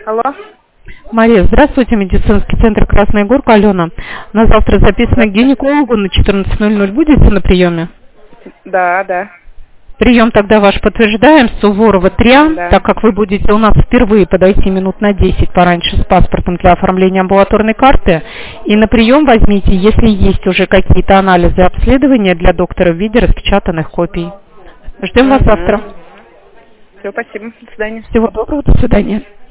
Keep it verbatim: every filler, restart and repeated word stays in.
Алло. Мария, здравствуйте, медицинский центр Красная Горка, Алена. На завтра записано к гинекологу на четырнадцать ноль ноль. Будете на приеме? Да, да. Прием тогда ваш подтверждаем, Суворова три, Да. так как вы будете у нас впервые, подойти минут на десять пораньше с паспортом для оформления амбулаторной карты. И на прием возьмите, если есть уже какие-то анализы и обследования для доктора в виде распечатанных копий. Ждем вас Угу. завтра. Все, спасибо. До свидания. Всего доброго, до свидания.